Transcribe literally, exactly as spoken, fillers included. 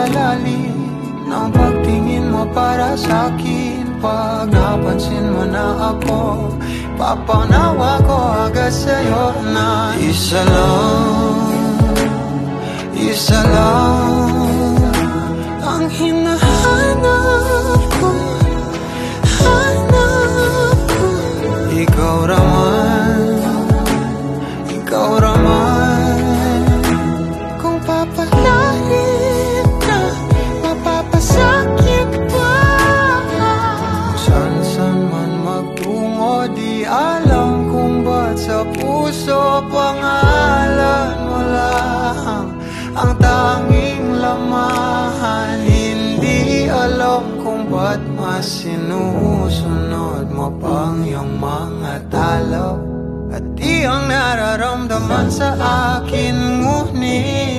napakalalim ng pagtingin mo para sa'kin. Pag napansin mo na ako, papanawa ko agad sa'yo na isa lang, isa lang ang hinahanap ko, hanap ko. Ikaw raman, ikaw raman. Kung papalalim na, mapapasakit pa. Saan-saan man magtungo, di alam kung ba't sa puso pangalan mo lang ang tanging lamahan. Hindi alam kung ba't mas sinusunod mo pang iyong mga talo. At di ang nararamdaman sa akin, ngunit